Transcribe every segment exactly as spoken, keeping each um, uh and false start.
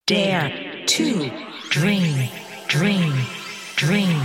Dare to dream, dream, dream.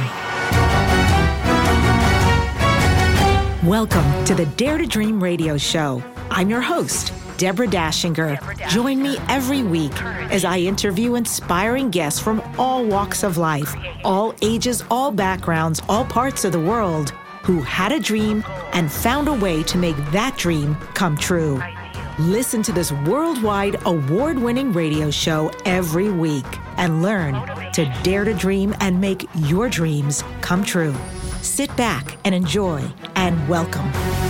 Welcome to the Dare to Dream radio show. I'm your host, Deborah Dashinger. Join me every week as I interview inspiring guests from all walks of life, all ages, all backgrounds, all parts of the world, who had a dream and found a way to make that dream come true. Listen to this worldwide award-winning radio show every week and learn to dare to dream and make your dreams come true. Sit back and enjoy, and welcome.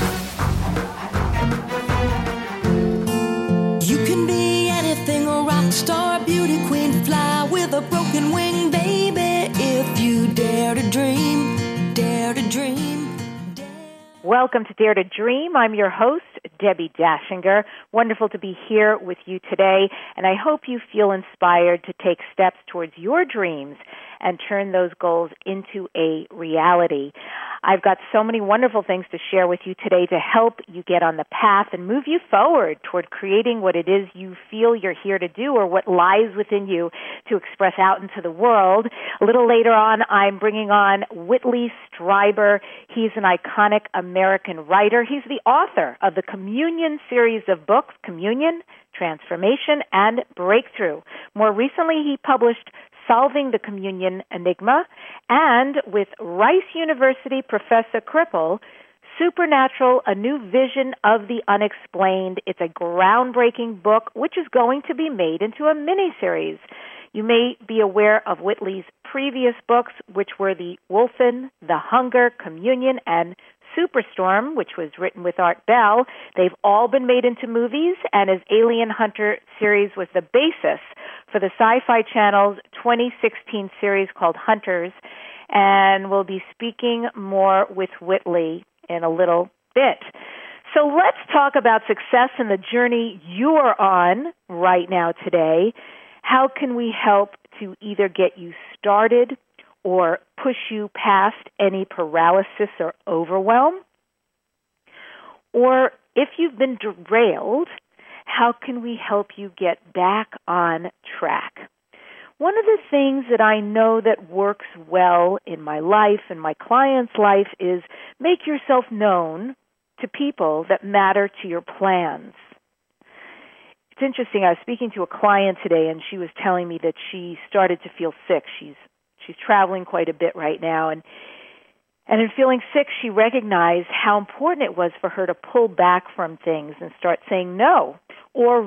You can be anything, a rock star, beauty queen, fly with a broken wing, baby, if you dare to dream, dare to dream. Welcome to Dare to Dream. I'm your host, Debbie Dashinger. Wonderful to be here with you today, and I hope you feel inspired to take steps towards your dreams and turn those goals into a reality. I've got so many wonderful things to share with you today to help you get on the path and move you forward toward creating what it is you feel you're here to do, or what lies within you to express out into the world. A little later on, I'm bringing on Whitley Strieber. He's an iconic American writer. He's the author of the Communion series of books, Communion, Transformation, and Breakthrough. More recently, he published Solving the Communion Enigma, and with Rice University Professor Kripal, Supernatural, A New Vision of the Unexplained. It's a groundbreaking book which is going to be made into a miniseries. You may be aware of Whitley's previous books, which were The Wolfen, The Hunger, Communion, and Superstorm, which was written with Art Bell. They've all been made into movies, and his Alien Hunter series was the basis for the Sci-Fi Channel's twenty sixteen series called Hunters, and we'll be speaking more with Whitley in a little bit. So let's talk about success and the journey you are on right now today. How can we help to either get you started or push you past any paralysis or overwhelm? Or if you've been derailed, how can we help you get back on track? One of the things that I know that works well in my life and my clients' life is make yourself known to people that matter to your plans. It's interesting, I was speaking to a client today, and she was telling me that she started to feel sick. She's she's traveling quite a bit right now, and and in feeling sick, she recognized how important it was for her to pull back from things and start saying no, or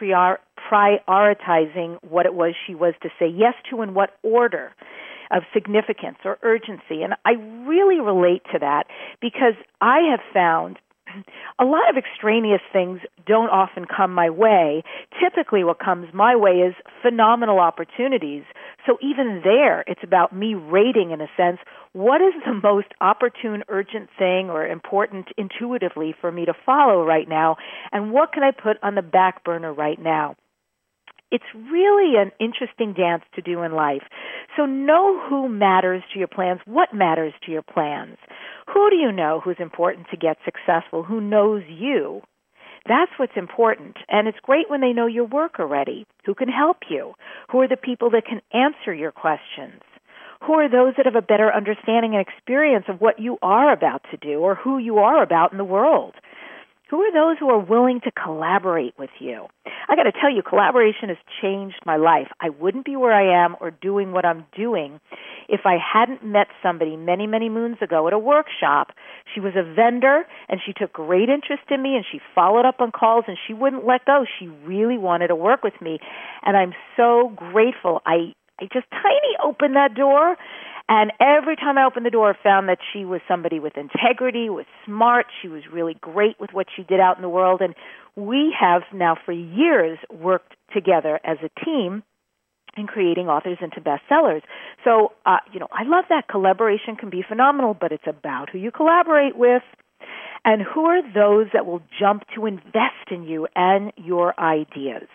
reprioritizing what it was she was to say yes to in what order of significance or urgency. And I really relate to that because I have found a lot of extraneous things don't often come my way. Typically what comes my way is phenomenal opportunities. So even there, it's about me rating, in a sense, what is the most opportune, urgent thing or important intuitively for me to follow right now, and what can I put on the back burner right now? It's really an interesting dance to do in life. So know who matters to your plans, what matters to your plans. Who do you know who's important to get successful, who knows you? That's what's important. And it's great when they know your work already. Who can help you? Who are the people that can answer your questions? Who are those that have a better understanding and experience of what you are about to do or who you are about in the world? Who are those who are willing to collaborate with you? I got to tell you, collaboration has changed my life. I wouldn't be where I am or doing what I'm doing if I hadn't met somebody many, many moons ago at a workshop. She was a vendor, and she took great interest in me, and she followed up on calls, and she wouldn't let go. She really wanted to work with me, and I'm so grateful. I, I just tiny opened that door, and every time I opened the door, I found that she was somebody with integrity, was smart. She was really great with what she did out in the world. And we have now for years worked together as a team in creating authors into bestsellers. So, uh, you know, I love that. Collaboration can be phenomenal, but it's about who you collaborate with and who are those that will jump to invest in you and your ideas.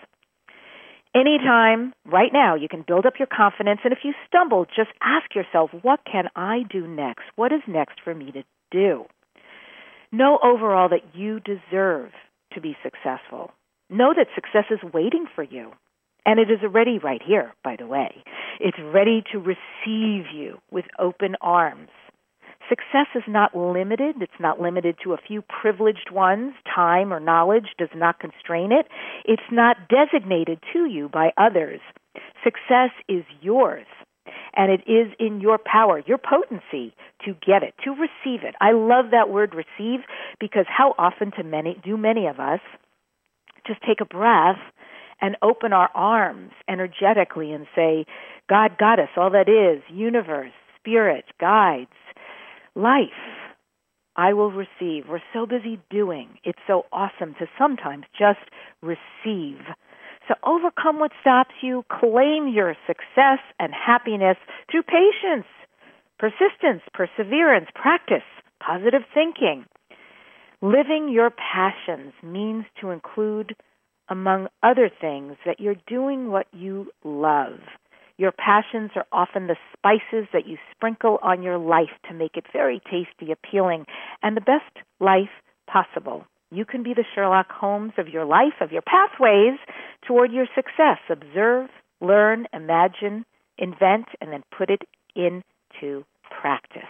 Anytime, right now, you can build up your confidence, and if you stumble, just ask yourself, what can I do next? What is next for me to do? Know overall that you deserve to be successful. Know that success is waiting for you. And it is already right here, by the way. It's ready to receive you with open arms. Success is not limited. It's not limited to a few privileged ones. Time or knowledge does not constrain it. It's not designated to you by others. Success is yours, and it is in your power, your potency, to get it, to receive it. I love that word receive, because how often to many do many of us just take a breath and open our arms energetically and say, God, Goddess, all that is, universe, spirit, guides, life, I will receive. We're so busy doing. It's so awesome to sometimes just receive. So overcome what stops you. Claim your success and happiness through patience, persistence, perseverance, practice, positive thinking. Living your passions means to include, among other things, that you're doing what you love. Your passions are often the spices that you sprinkle on your life to make it very tasty, appealing, and the best life possible. You can be the Sherlock Holmes of your life, of your pathways toward your success. Observe, learn, imagine, invent, and then put it into practice.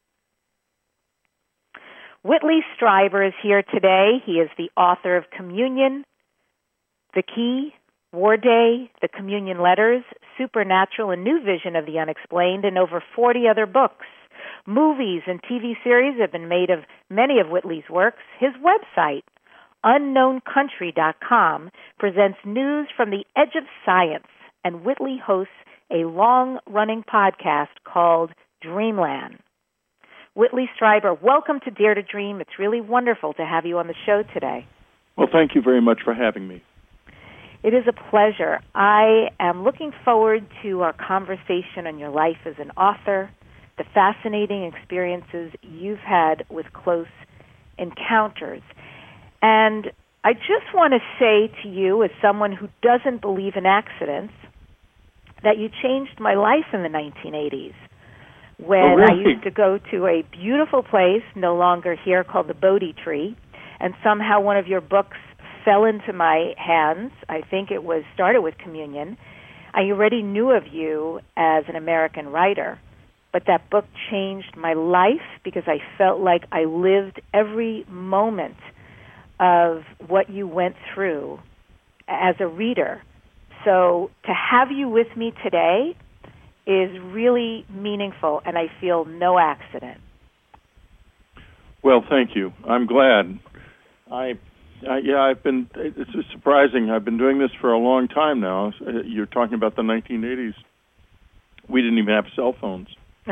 Whitley Strieber is here today. He is the author of Communion, The Key, War Day, The Communion Letters, Supernatural, A New Vision of the Unexplained, and over forty other books. Movies and T V series have been made of many of Whitley's works. His website, unknown country dot com, presents news from the edge of science, and Whitley hosts a long-running podcast called Dreamland. Whitley Strieber, welcome to Dare to Dream. It's really wonderful to have you on the show today. Well, thank you very much for having me. It is a pleasure. I am looking forward to our conversation on your life as an author, the fascinating experiences you've had with close encounters. And I just want to say to you, as someone who doesn't believe in accidents, that you changed my life in the nineteen eighties when oh, really? I used to go to a beautiful place, no longer here, called the Bodhi Tree, and somehow one of your books fell into my hands. I think it was started with Communion. I already knew of you as an American writer, but that book changed my life because I felt like I lived every moment of what you went through as a reader. So to have you with me today is really meaningful, and I feel no accident. Well, thank you. I'm glad. I Uh, yeah, I've been, it's surprising. I've been doing this for a long time now. You're talking about the nineteen eighties. We didn't even have cell phones.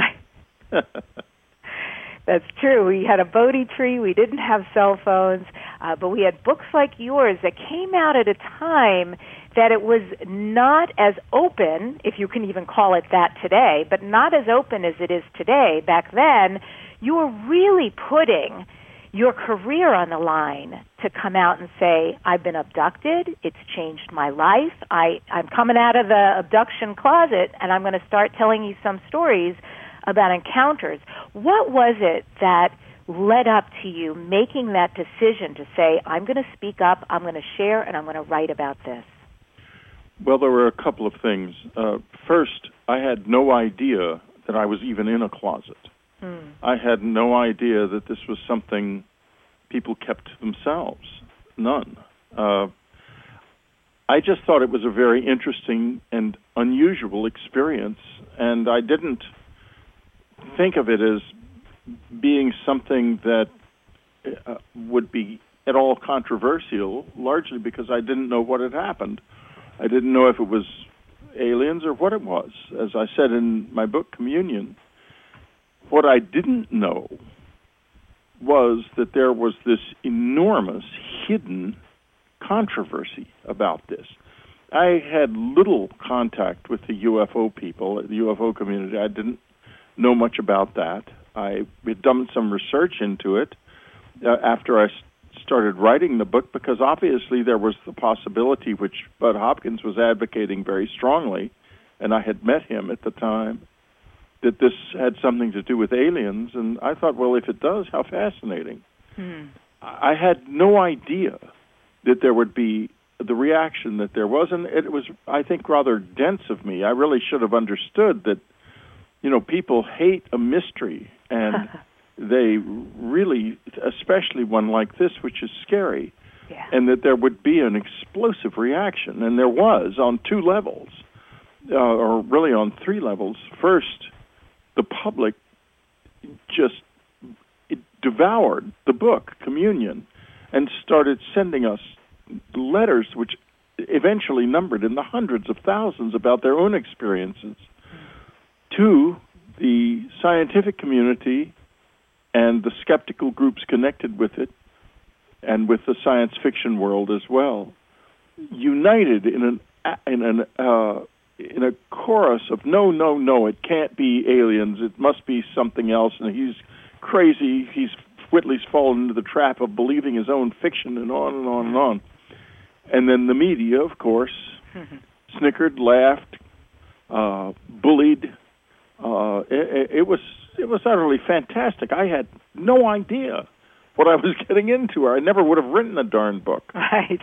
That's true. We had a Bodhi tree. We didn't have cell phones, uh, but we had books like yours that came out at a time that it was not as open, if you can even call it that today, but not as open as it is today. Back then, you were really putting your career on the line to come out and say, I've been abducted, it's changed my life, I, I'm coming out of the abduction closet, and I'm going to start telling you some stories about encounters. What was it that led up to you making that decision to say, I'm going to speak up, I'm going to share, and I'm going to write about this? Well, there were a couple of things. Uh, first, I had no idea that I was even in a closet. Hmm. I had no idea that this was something people kept to themselves. None. Uh, I just thought it was a very interesting and unusual experience, and I didn't think of it as being something that uh, would be at all controversial, largely because I didn't know what had happened. I didn't know if it was aliens or what it was. As I said in my book, Communion, what I didn't know was that there was this enormous hidden controversy about this. I had little contact with the U F O people, the U F O community. I didn't know much about that. I had done some research into it uh, after I started writing the book, because obviously there was the possibility, which Bud Hopkins was advocating very strongly, and I had met him at the time, that this had something to do with aliens. And I thought, well, if it does, how fascinating. Hmm. I had no idea that there would be the reaction that there was, and it was, I think, rather dense of me. I really should have understood that, you know, people hate a mystery, and they really, especially one like this, which is scary, yeah. and that there would be an explosive reaction, and there was on two levels, uh, or really on three levels. First, the public just it devoured the book, Communion, and started sending us letters which eventually numbered in the hundreds of thousands about their own experiences. Two, the scientific community and the skeptical groups connected with it, and with the science fiction world as well, united in an in an uh, in a chorus of no, no, no, it can't be aliens, it must be something else, and he's crazy. He's Whitley's fallen into the trap of believing his own fiction, and on and on and on. And then the media, of course, snickered, laughed, uh, bullied. Uh, it, it was it was utterly fantastic. I had no idea what I was getting into. I never would have written a darn book. Right.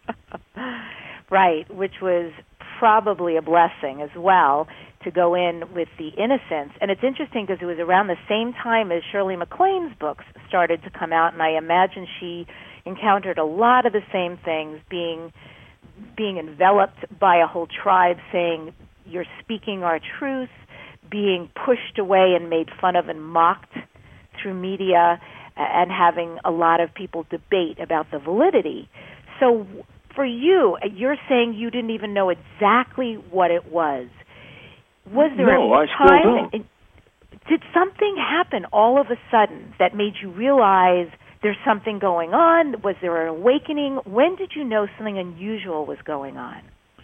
Right, which was probably a blessing as well, to go in with the innocence. And it's interesting because it was around the same time as Shirley MacLaine's books started to come out, and I imagine she encountered a lot of the same things, being being enveloped by a whole tribe saying, you're speaking our truth, being pushed away and made fun of and mocked through media, and having a lot of people debate about the validity. So for you, you're saying you didn't even know exactly what it was. Was there no, a I time? Still don't. Did something happen all of a sudden that made you realize there's something going on? Was there an awakening? When did you know something unusual was going on?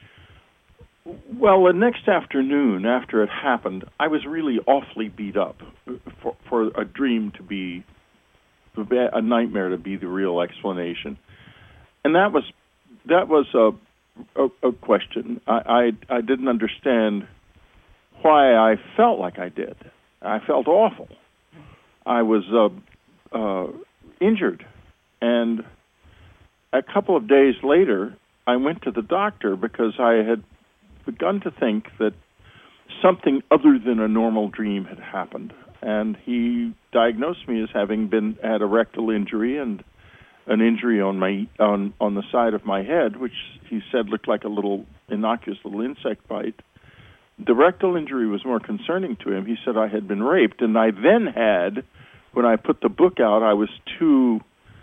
Well, the next afternoon after it happened, I was really awfully beat up for, for a dream to be, a nightmare to be the real explanation. And that was that was a, a, a question. I, I, I didn't understand why I felt like I did. I felt awful. I was uh, uh, injured. And a couple of days later, I went to the doctor because I had begun to think that something other than a normal dream had happened. And he diagnosed me as having been had a rectal injury and an injury on my on, on the side of my head, which he said looked like a little innocuous little insect bite. The rectal injury was more concerning to him. He said I had been raped, and I then had, when I put the book out, I was too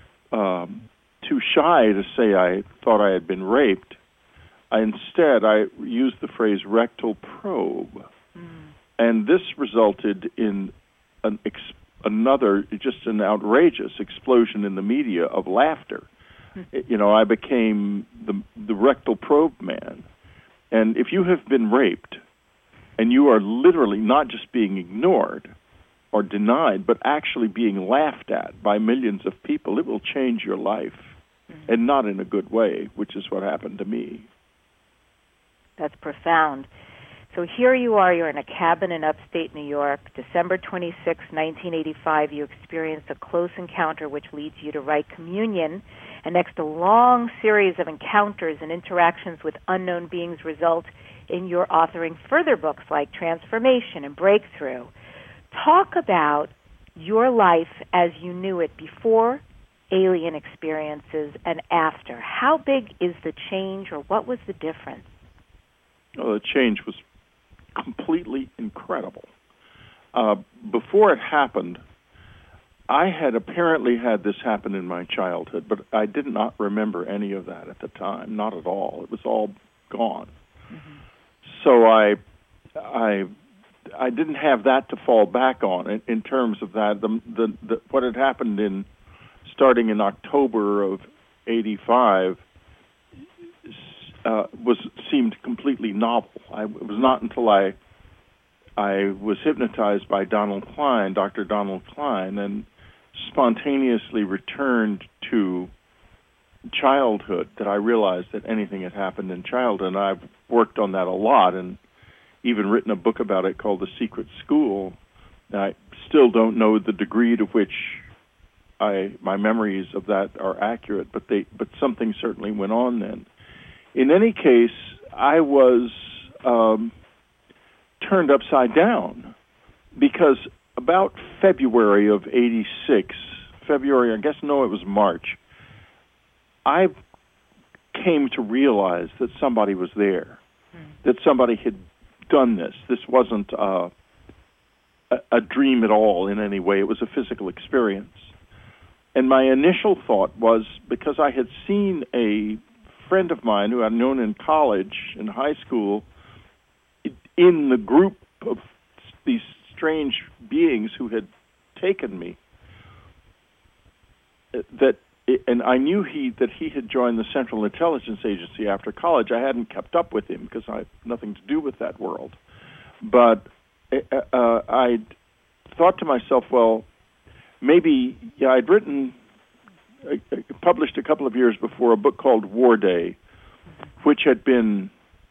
um, too shy to say I thought I had been raped. I, instead, I used the phrase rectal probe, mm. and this resulted in an ex- another, just an outrageous explosion in the media of laughter. Mm. It, you know, I became the the rectal probe man, and if you have been raped, and you are literally not just being ignored or denied, but actually being laughed at by millions of people, it will change your life, mm. and not in a good way, which is what happened to me. That's profound. So here you are, you're in a cabin in upstate New York, December twenty-sixth, nineteen eighty-five. You experience a close encounter which leads you to write Communion, and next a long series of encounters and interactions with unknown beings result in your authoring further books like Transformation and Breakthrough. Talk about your life as you knew it before alien experiences and after. How big is the change, or what was the difference? Oh, the change was completely incredible. Uh, before it happened, I had apparently had this happen in my childhood, but I did not remember any of that at the time, not at all. It was all gone. Mm-hmm. So I, I, I didn't have that to fall back on in, in terms of that. The, the, the what had happened in starting in October of eighty-five. Uh, was seemed completely novel. I, it was not until I I was hypnotized by Donald Klein, Doctor Donald Klein, and spontaneously returned to childhood that I realized that anything had happened in childhood. And I've worked on that a lot, and even written a book about it called The Secret School. And I still don't know the degree to which I my memories of that are accurate, but they but something certainly went on then. in any case, I was um, turned upside down because about February of eighty-six, February, I guess, no, it was March, I came to realize that somebody was there, mm. that somebody had done this. This wasn't uh, a, a dream at all in any way. It was a physical experience. And my initial thought was, because I had seen a friend of mine who I'd known in college, in high school, in the group of these strange beings who had taken me, that, and I knew he that he had joined the Central Intelligence Agency after college. I hadn't kept up with him because I had nothing to do with that world. But uh, I thought to myself, well, maybe, yeah, I'd written, uh, published a couple of years before a book called War Day, which had been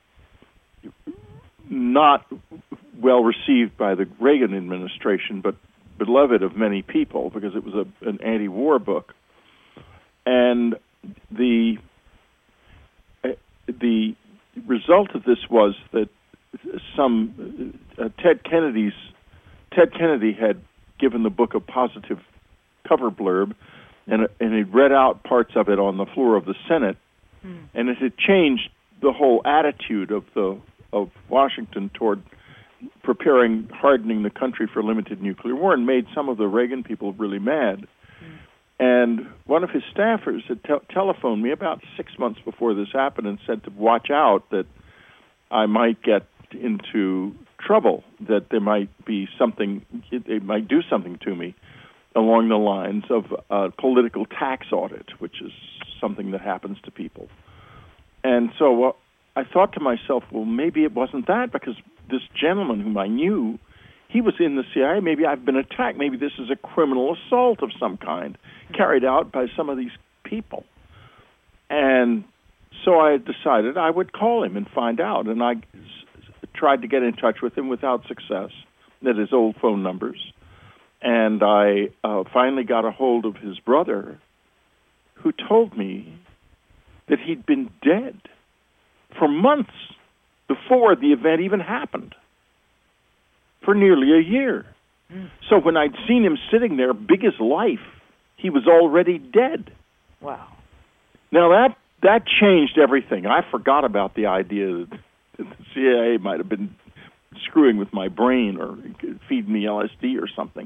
not well received by the Reagan administration, but beloved of many people because it was a, an anti-war book. And the uh, the result of this was that some uh, Ted Kennedy's Ted Kennedy had given the book a positive cover blurb, and and he read out parts of it on the floor of the Senate, mm. and it had changed the whole attitude of the of Washington toward preparing, hardening the country for limited nuclear war, and made some of the Reagan people really mad. Mm. And one of his staffers had te- telephoned me about six months before this happened and said to watch out, that I might get into trouble, that there might be something, they might do something to me along the lines of a political tax audit, which is something that happens to people. And so uh, I thought to myself, well, maybe it wasn't that, because this gentleman whom I knew, he was in the C I A. Maybe I've been attacked. Maybe this is a criminal assault of some kind carried out by some of these people. And so I decided I would call him and find out. And I tried to get in touch with him without success, at his old phone numbers. And I uh, finally got a hold of his brother, who told me that he'd been dead for months before the event even happened, for nearly a year. Mm. So when I'd seen him sitting there, big as life, he was already dead. Wow. Now that that changed everything. I forgot about the idea that the C I A might have been screwing with my brain or feeding me L S D or something.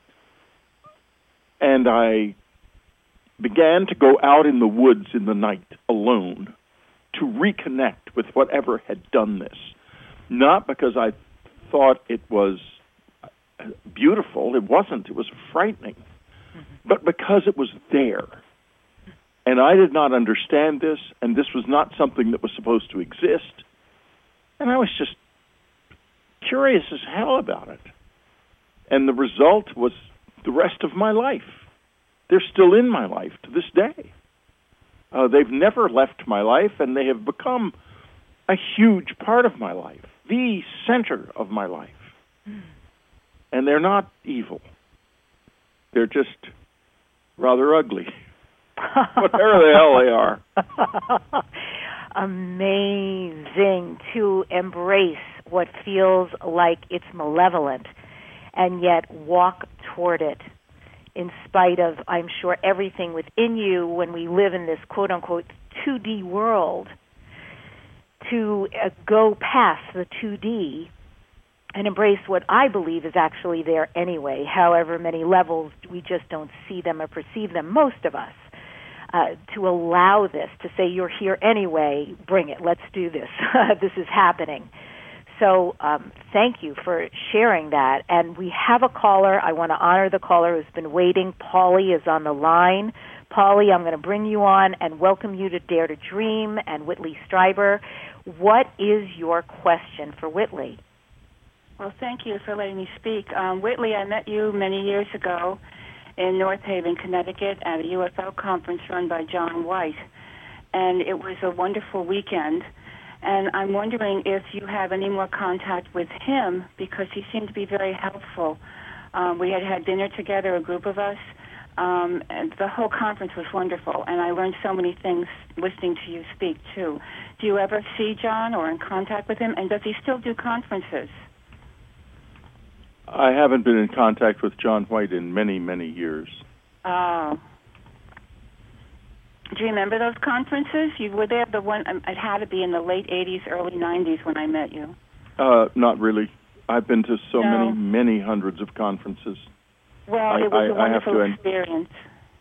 And I began to go out in the woods in the night alone to reconnect with whatever had done this. Not because I thought it was beautiful. It wasn't. It was frightening. Mm-hmm. But because it was there. And I did not understand this, and this was not something that was supposed to exist. And I was just curious as hell about it. And the result was the rest of my life. They're still in my life to this day. Uh, they've never left my life, and they have become a huge part of my life, the center of my life. Mm. And they're not evil. They're just rather ugly. Whatever the hell they are. Amazing to embrace what feels like it's malevolent and yet walk toward it in spite of, I'm sure, everything within you when we live in this quote-unquote two D world, to uh, go past the two D and embrace what I believe is actually there anyway, however many levels we just don't see them or perceive them, most of us. Uh, to allow this, to say you're here anyway, bring it, let's do this, this is happening. So um, thank you for sharing that. And we have a caller. I want to honor the caller who's been waiting. Paulie is on the line. Paulie, I'm going to bring you on and welcome you to Dare to Dream and Whitley Strieber. What is your question for Whitley? Well, thank you for letting me speak. Um, Whitley, I met you many years ago in North Haven, Connecticut, at a U F O conference run by John White. And it was a wonderful weekend. And I'm wondering if you have any more contact with him, because he seemed to be very helpful. Um, we had had dinner together, a group of us, Um, and the whole conference was wonderful, and I learned so many things listening to you speak, too. Do you ever see John or in contact with him, and does he still do conferences? I haven't been in contact with John White in many, many years. Oh. Do you remember those conferences? You were there, the one, it had to be in the late eighties, early nineties when I met you. Uh, not really. I've been to so No. many, many hundreds of conferences. Well, I- it was I- a I have wonderful to- experience.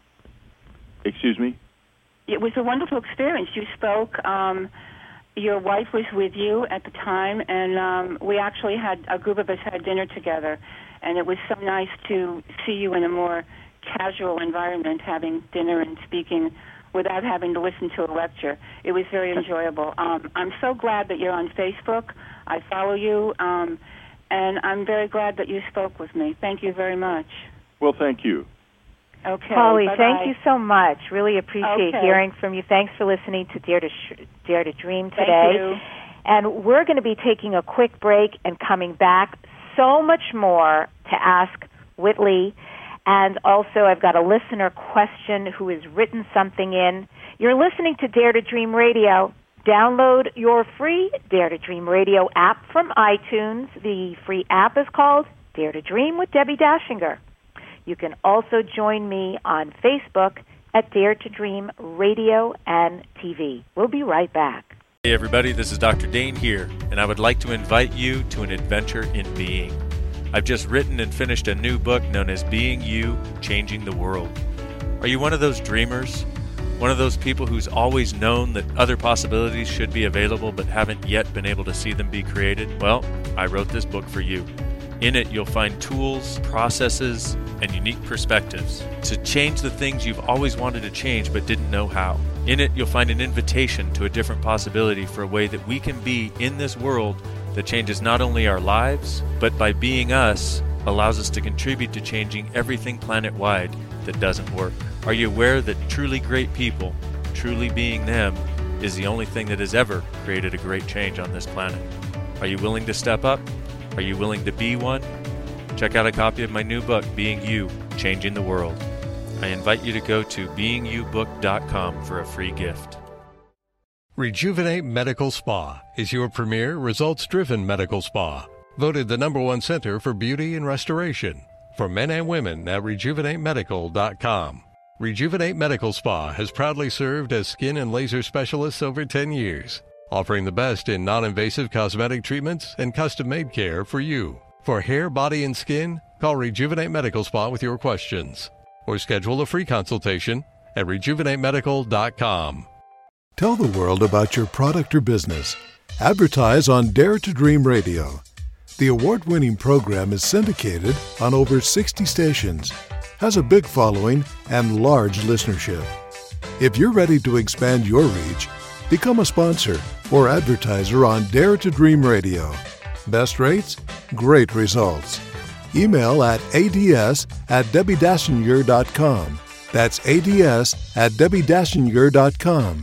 Excuse me? It was a wonderful experience. You spoke. Um, your wife was with you at the time, and um, we actually had, a group of us had dinner together, and it was so nice to see you in a more casual environment, having dinner and speaking without having to listen to a lecture. It was very enjoyable. Um, I'm so glad that you're on Facebook. I follow you, um, and I'm very glad that you spoke with me. Thank you very much. Well, thank you. Okay. Polly, bye-bye. thank you so much. Really appreciate Okay. hearing from you. Thanks for listening to Dare to Sh- Dare to Dream Thank today. you. And we're going to be taking a quick break and coming back. So much more to ask Whitley. And also, I've got a listener question who has written something in. You're listening to Dare to Dream Radio. Download your free Dare to Dream Radio app from iTunes. The free app is called Dare to Dream with Debbie Dashinger. You can also join me on Facebook at Dare to Dream Radio and T V. We'll be right back. Hey everybody, this is Doctor Dane here, and I would like to invite you to an adventure in being. I've just written and finished a new book known as Being You, Changing the World. Are you one of those dreamers? One of those people who's always known that other possibilities should be available but haven't yet been able to see them be created? Well, I wrote this book for you. In it, you'll find tools, processes, and unique perspectives to change the things you've always wanted to change but didn't know how. In it, you'll find an invitation to a different possibility for a way that we can be in this world that changes not only our lives, but by being us, allows us to contribute to changing everything planet-wide that doesn't work. Are you aware that truly great people, truly being them, is the only thing that has ever created a great change on this planet? Are you willing to step up? Are you willing to be one? Check out a copy of my new book, Being You, Changing the World. I invite you to go to being you book dot com for a free gift. Rejuvenate Medical Spa is your premier results-driven medical spa. Voted the number one center for beauty and restoration for men and women at rejuvenate medical dot com. Rejuvenate Medical Spa has proudly served as skin and laser specialists over ten years, offering the best in non-invasive cosmetic treatments and custom-made care for you. For hair, body, and skin, call Rejuvenate Medical Spa with your questions or schedule a free consultation at rejuvenate medical dot com. Tell the world about your product or business. Advertise on Dare to Dream Radio. The award-winning program is syndicated on over sixty stations, has a big following, and large listenership. If you're ready to expand your reach, become a sponsor or advertiser on Dare to Dream Radio. Best rates? Great results. Email at ads at debbie dashinger dot com. That's ads at debbie dashinger dot com.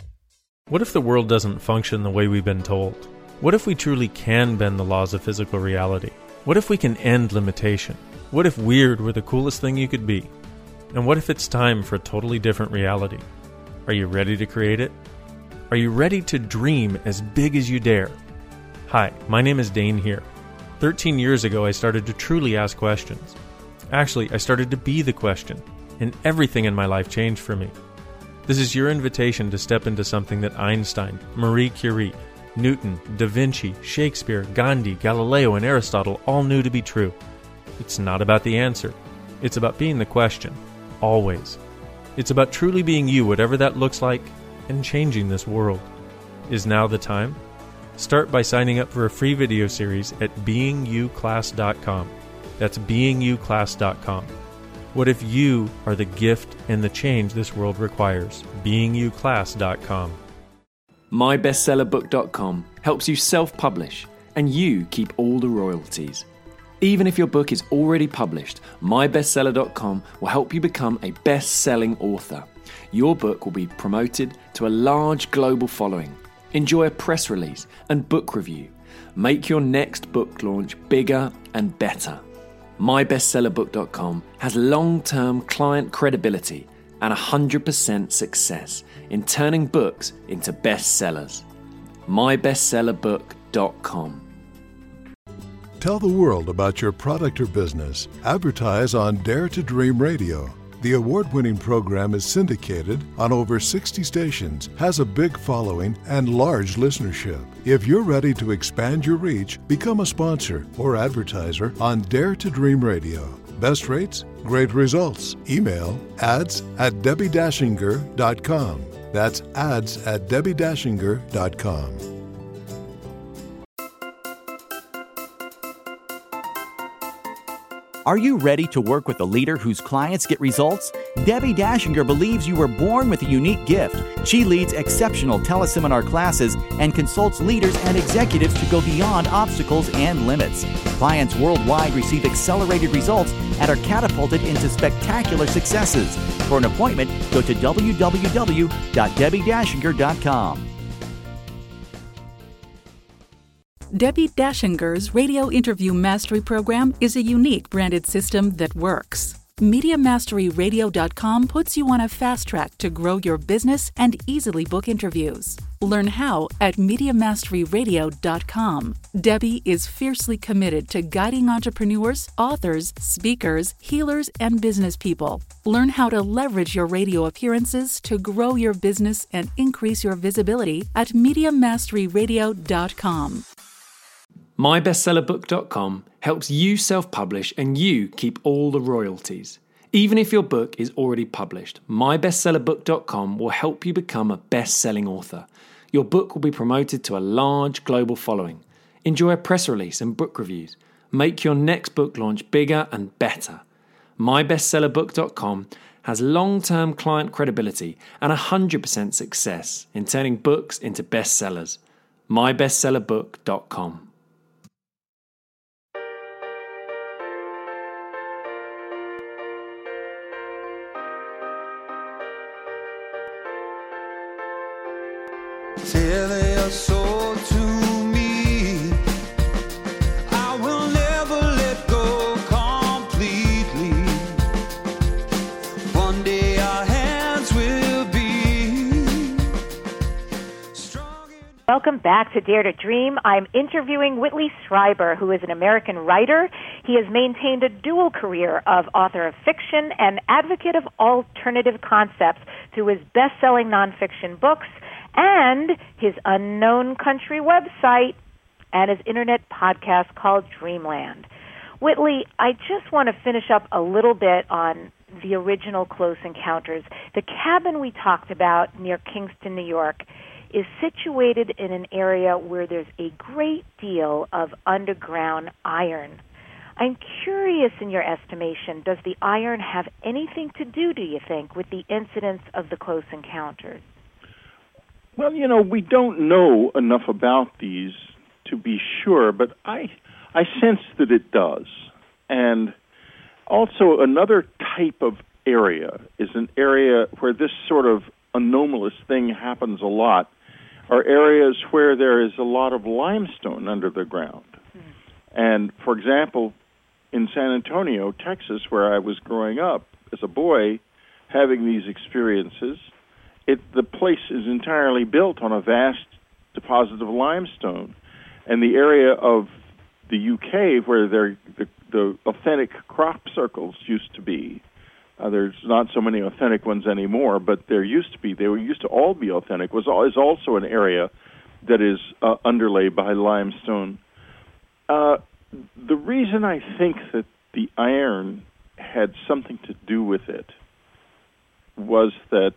What if the world doesn't function the way we've been told? What if we truly can bend the laws of physical reality? What if we can end limitation? What if weird were the coolest thing you could be? And what if it's time for a totally different reality? Are you ready to create it? Are you ready to dream as big as you dare? Hi, my name is Dane here. Thirteen years ago, I started to truly ask questions. Actually, I started to be the question, and everything in my life changed for me. This is your invitation to step into something that Einstein, Marie Curie, Newton, Da Vinci, Shakespeare, Gandhi, Galileo, and Aristotle all knew to be true. It's not about the answer. It's about being the question, always. It's about truly being you, whatever that looks like, and changing this world. Is now the time? Start by signing up for a free video series at being you class dot com. That's being you class dot com. What if you are the gift and the change this world requires? being you class dot com. my bestseller book dot com helps you self-publish, and you keep all the royalties. Even if your book is already published, my bestseller dot com will help you become a best-selling author. Your book will be promoted to a large global following. Enjoy a press release and book review. Make your next book launch bigger and better. my bestseller book dot com has long-term client credibility and one hundred percent success in turning books into bestsellers. my bestseller book dot com. Tell the world about your product or business. Advertise on Dare to Dream Radio. The award-winning program is syndicated on over sixty stations, has a big following, and large listenership. If you're ready to expand your reach, become a sponsor or advertiser on Dare to Dream Radio. Best rates, great results. Email ads at debbie dashinger dot com. That's ads at debbie dashinger dot com. Are you ready to work with a leader whose clients get results? Debbie Dashinger believes you were born with a unique gift. She leads exceptional teleseminar classes and consults leaders and executives to go beyond obstacles and limits. Clients worldwide receive accelerated results and are catapulted into spectacular successes. For an appointment, go to w w w dot debbie dashinger dot com. Debbie Dashinger's Radio Interview Mastery Program is a unique branded system that works. Media Mastery Radio dot com puts you on a fast track to grow your business and easily book interviews. Learn how at Media Mastery Radio dot com. Debbie is fiercely committed to guiding entrepreneurs, authors, speakers, healers, and business people. Learn how to leverage your radio appearances to grow your business and increase your visibility at Media Mastery Radio dot com. my bestseller book dot com helps you self-publish and you keep all the royalties. Even if your book is already published, my bestseller book dot com will help you become a best-selling author. Your book will be promoted to a large global following. Enjoy a press release and book reviews. Make your next book launch bigger and better. my bestseller book dot com has long-term client credibility and one hundred percent success in turning books into bestsellers. my bestseller book dot com. Tell your soul to me, I will never let go completely. One day our hands will be strong. Welcome back to Dare to Dream. I'm interviewing Whitley Strieber, who is an American writer. He has maintained a dual career of author of fiction and advocate of alternative concepts through his best-selling nonfiction books and his Unknown Country website and his internet podcast called Dreamland. Whitley, I just want to finish up a little bit on the original Close Encounters. The cabin we talked about near Kingston, New York, is situated in an area where there's a great deal of underground iron. I'm curious, in your estimation, does the iron have anything to do, do you think, with the incidents of the Close Encounters? Well, you know, we don't know enough about these to be sure, but I I sense that it does. And also another type of area is an area where this sort of anomalous thing happens a lot, are areas where there is a lot of limestone under the ground. Hmm. And, for example, in San Antonio, Texas, where I was growing up as a boy, having these experiences, It, the place is entirely built on a vast deposit of limestone. And the area of the U K where there, the, the authentic crop circles used to be, uh, there's not so many authentic ones anymore, but there used to be, they were used to all be authentic, was is also an area that is uh, underlaid by limestone. Uh, the reason I think that the iron had something to do with it was that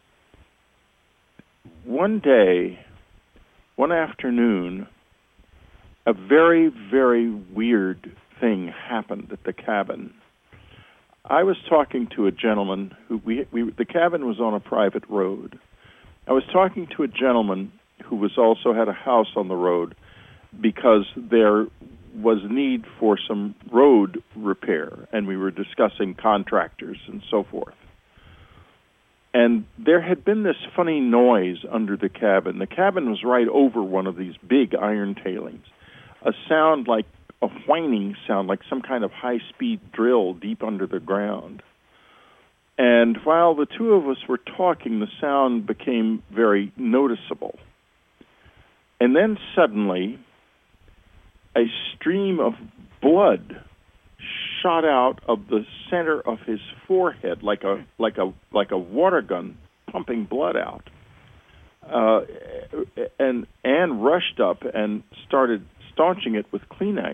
one day, one afternoon, a very, very weird thing happened at the cabin. I was talking to a gentleman who we, we the cabin was on a private road. I was talking to a gentleman who was also had a house on the road because there was need for some road repair, and we were discussing contractors and so forth. And there had been this funny noise under the cabin. The cabin was right over one of these big iron tailings, a sound like a whining sound, like some kind of high-speed drill deep under the ground. And while the two of us were talking, the sound became very noticeable. And then suddenly, a stream of blood shot out of the center of his forehead, like a like a like a water gun pumping blood out. Uh, and Anne rushed up and started staunching it with Kleenex.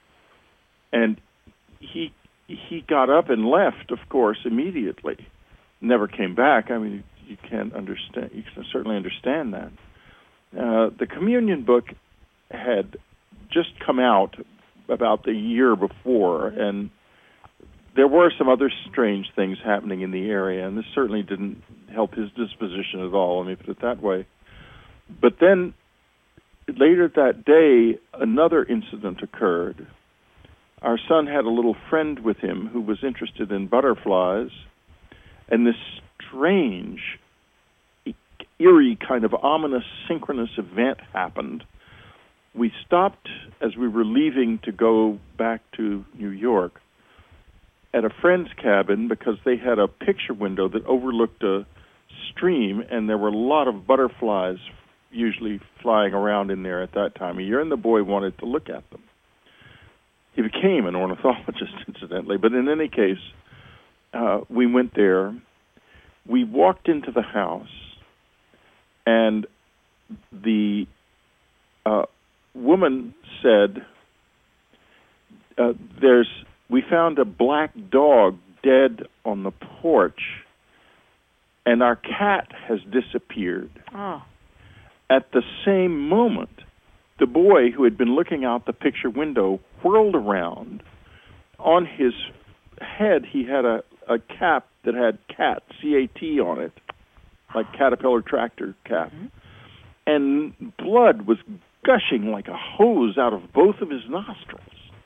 And he he got up and left, of course, immediately. Never came back. I mean, you can't understand. You can certainly understand that. Uh, the communion book had just come out about the year before, and there were some other strange things happening in the area, and this certainly didn't help his disposition at all, let me put it that way. But then, later that day, another incident occurred. Our son had a little friend with him who was interested in butterflies, and this strange, eerie, kind of ominous, synchronous event happened. We stopped as we were leaving to go back to New York at a friend's cabin because they had a picture window that overlooked a stream, and there were a lot of butterflies usually flying around in there at that time of year, and the boy wanted to look at them. He became an ornithologist, incidentally, but in any case, uh, we went there. We walked into the house, and the uh, woman said, uh, "There's we found a black dog dead on the porch, and our cat has disappeared." Oh. At the same moment, the boy who had been looking out the picture window whirled around. On his head, he had a, a cap that had CAT, C A T on it, like Caterpillar tractor cap. Mm-hmm. And blood was gushing like a hose out of both of his nostrils.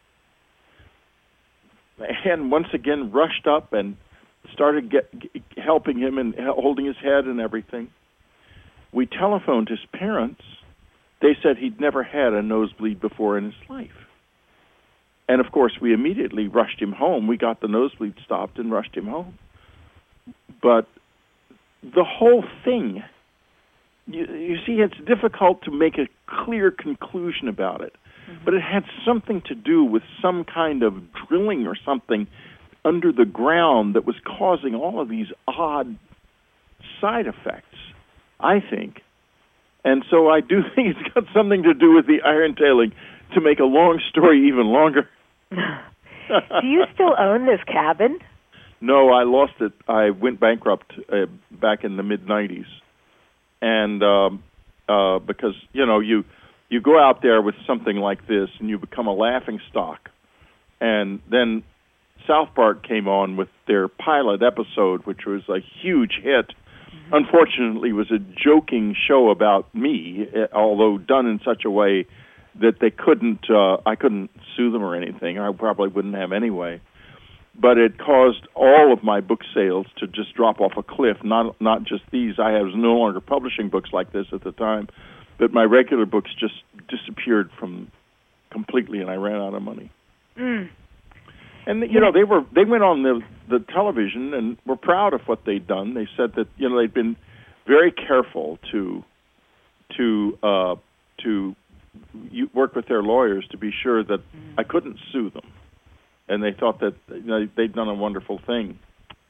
And once again rushed up and started get, get, helping him and holding his head and everything. We telephoned his parents. They said he'd never had a nosebleed before in his life. And, of course, we immediately rushed him home. We got the nosebleed stopped and rushed him home. But the whole thing, you, you see, it's difficult to make a clear conclusion about it. Mm-hmm. But it had something to do with some kind of drilling or something under the ground that was causing all of these odd side effects, I think. And so I do think it's got something to do with the iron tailing, to make a long story even longer. Do you still own this cabin? No, I lost it. I went bankrupt uh, back in the mid nineties. And um, uh, because, you know, you, you go out there with something like this and you become a laughing stock. And then South Park came on with their pilot episode, which was a huge hit. Unfortunately, it was a joking show about me, although done in such a way that they couldn't, uh, I couldn't sue them or anything. I probably wouldn't have anyway. But it caused all of my book sales to just drop off a cliff. Not not just these. I was no longer publishing books like this at the time, but my regular books just disappeared from completely, and I ran out of money. Mm. And you know, they were they went on the the television and were proud of what they'd done. They said that, you know, they'd been very careful to to uh, to work with their lawyers to be sure that I couldn't sue them, and they thought that, you know, they'd done a wonderful thing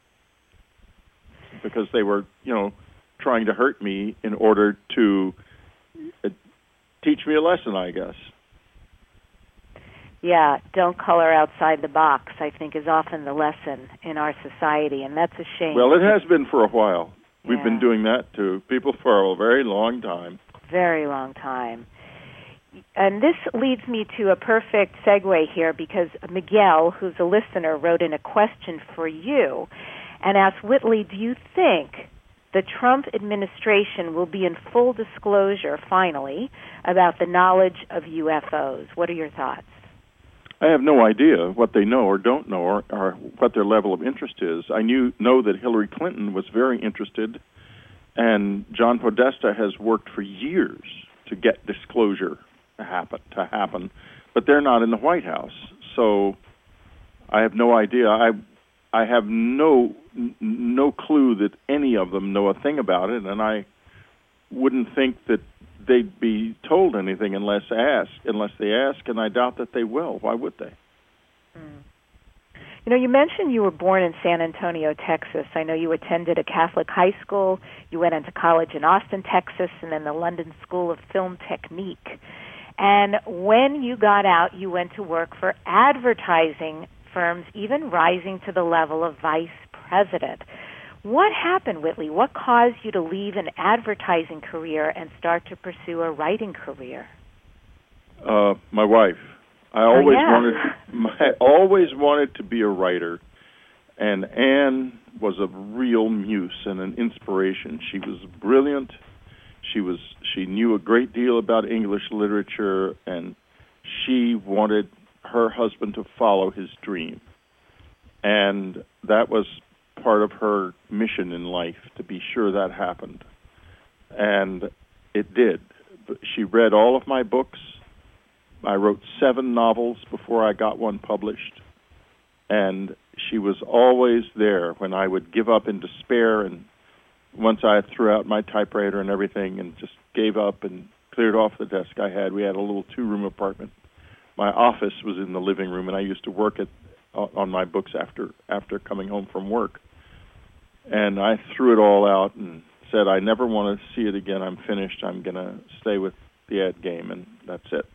because they were, you know, trying to hurt me in order to uh, teach me a lesson, I guess. Yeah, don't color outside the box, I think, is often the lesson in our society, and that's a shame. Well, it has been for a while. We've yeah. been doing that to people for a very long time. Very long time. And this leads me to a perfect segue here, because Miguel, who's a listener, wrote in a question for you and asked, Whitley, do you think the Trump administration will be in full disclosure, finally, about the knowledge of U F Os? What are your thoughts? I have no idea what they know or don't know, or, or what their level of interest is. I knew know that Hillary Clinton was very interested, and John Podesta has worked for years to get disclosure happen to happen, but they're not in the White House, so I have no idea. I I have no n- no clue that any of them know a thing about it, and I wouldn't think that they'd be told anything unless asked, unless they ask, and I doubt that they will. Why would they? Mm. You know, you mentioned you were born in San Antonio, Texas. I know you attended a Catholic high school. You went into college in Austin, Texas, and then the London School of Film Technique. And when you got out, you went to work for advertising firms, even rising to the level of vice president. What happened, Whitley? What caused you to leave an advertising career and start to pursue a writing career? Uh, my wife. I always oh, yeah. wanted, my, always wanted to be a writer, and Anne was a real muse and an inspiration. She was brilliant. She was, she knew a great deal about English literature, and she wanted her husband to follow his dream, and that was part of her mission in life, to be sure that happened, and it did. She read all of my books. I wrote seven novels before I got one published, and she was always there when I would give up in despair, and once I threw out my typewriter and everything and just gave up and cleared off the desk I had. We had a little two-room apartment. My office was in the living room, and I used to work at, on my books after after coming home from work. And I threw it all out and said, I never want to see it again. I'm finished. I'm going to stay with the ad game, and that's it.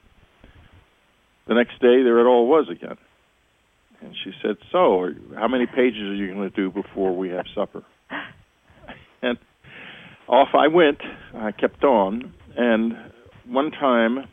The next day, there it all was again. And she said, so, how many pages are you going to do before we have supper? And off I went. I kept on. And one time,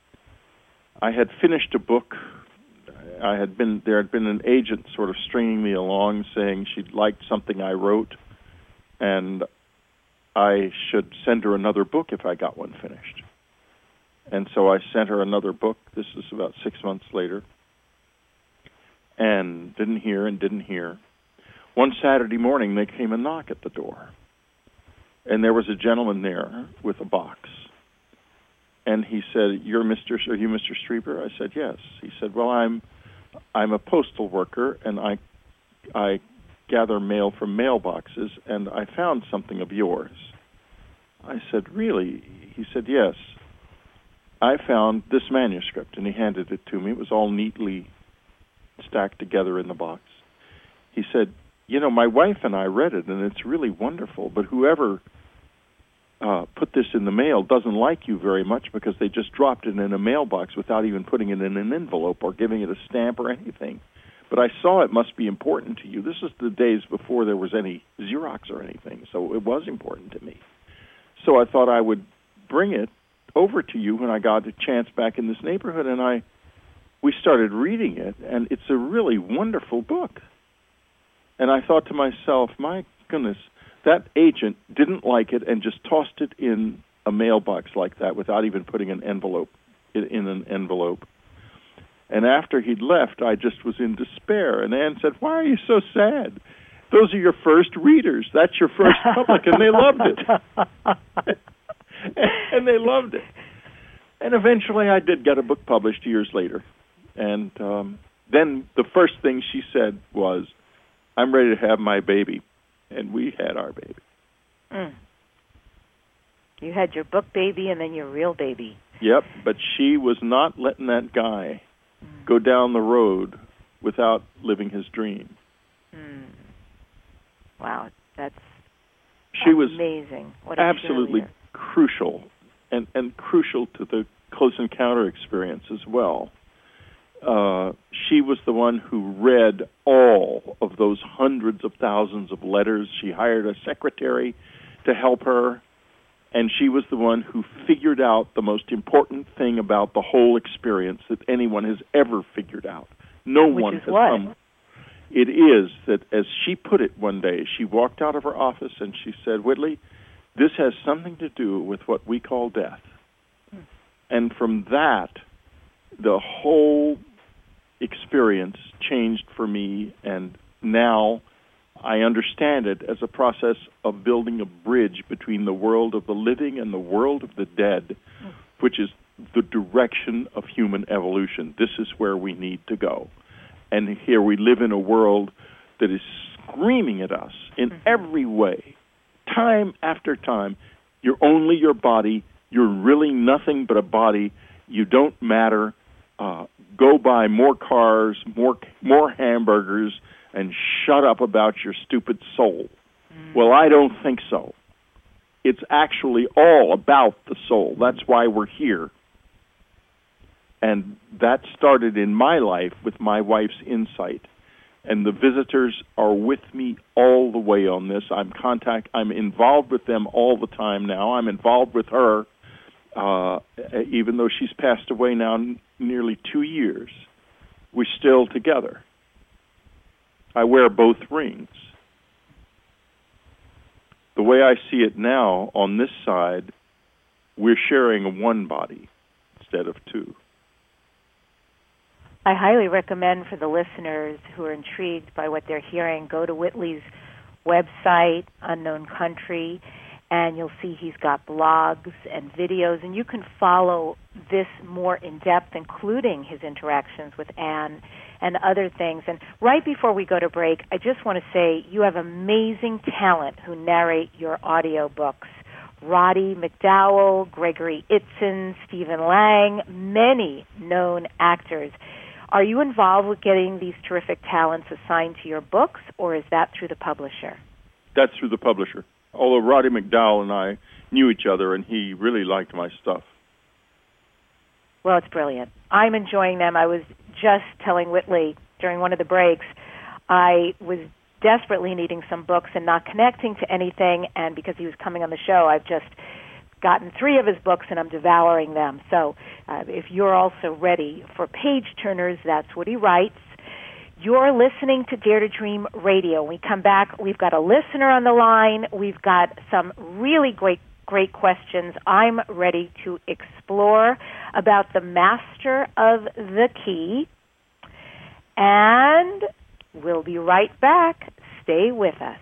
I had finished a book. I had been there had been an agent sort of stringing me along, saying she liked something I wrote, and I should send her another book if I got one finished. And so I sent her another book. This is about six months later, and didn't hear and didn't hear. One Saturday morning, there came a knock at the door, and there was a gentleman there with a box. And he said, "You're Mister Are you Mister Strieber?" I said, "Yes." He said, "Well, I'm I'm a postal worker, and I I gather mail from mailboxes, and I found something of yours." I said, "Really?" He said, "Yes. I found this manuscript," and he handed it to me. It was all neatly stacked together in the box. He said, "You know, my wife and I read it, and it's really wonderful, but whoever uh, put this in the mail doesn't like you very much because they just dropped it in a mailbox without even putting it in an envelope or giving it a stamp or anything. But I saw it must be important to you." This is the days before there was any Xerox or anything, so it was important to me. So I thought I would bring it over to you when I got a chance back in this neighborhood, and I we started reading it, and it's a really wonderful book. And I thought to myself, my goodness, that agent didn't like it and just tossed it in a mailbox like that without even putting an envelope in, in an envelope. And after he'd left, I just was in despair. And Anne said, "Why are you so sad? Those are your first readers. That's your first public," and they loved it. And they loved it. And eventually I did get a book published years later. And um, then the first thing she said was, "I'm ready to have my baby." And we had our baby. Mm. You had your book baby and then your real baby. Yep, but she was not letting that guy mm. go down the road without living his dream. Mm. Wow, that's, she was amazing. What a absolutely cheerleader. Crucial, and, and crucial to the Close Encounter experience as well. Uh, she was the one who read all of those hundreds of thousands of letters. She hired a secretary to help her, and she was the one who figured out the most important thing about the whole experience that anyone has ever figured out. No Which one is has what? come. It is that, as she put it one day, she walked out of her office and she said, "Whitley, this has something to do with what we call death." Hmm. And from that, the whole experience changed for me, and now I understand it as a process of building a bridge between the world of the living and the world of the dead, hmm. which is the direction of human evolution. This is where we need to go. And here we live in a world that is screaming at us in mm-hmm. every way, time after time. You're only your body. You're really nothing but a body. You don't matter. Uh, go buy more cars, more more hamburgers, and shut up about your stupid soul. Mm. Well, I don't think so. It's actually all about the soul. That's why we're here. And that started in my life with my wife's insight. And the visitors are with me all the way on this. I'm contact. I'm involved with them all the time now. I'm involved with her, uh, even though she's passed away now n- nearly two years. We're still together. I wear both rings. The way I see it now, on this side, we're sharing one body instead of two. I highly recommend for the listeners who are intrigued by what they're hearing, go to Whitley's website, Unknown Country, and you'll see he's got blogs and videos, and you can follow this more in depth, including his interactions with Anne and other things. And right before we go to break, I just want to say you have amazing talent who narrate your audio books. Roddy McDowell, Gregory Itzin, Stephen Lang, many known actors. Are you involved with getting these terrific talents assigned to your books, or is that through the publisher? That's through the publisher. Although Roddy McDowell and I knew each other, and he really liked my stuff. Well, it's brilliant. I'm enjoying them. I was just telling Whitley during one of the breaks, I was desperately needing some books and not connecting to anything, and because he was coming on the show, I've just gotten three of his books, and I'm devouring them. So uh, if you're also ready for page turners, that's what he writes. You're listening to Dare to Dream Radio. When we come back, we've got a listener on the line. We've got some really great, great questions I'm ready to explore about the master of the key. And we'll be right back. Stay with us.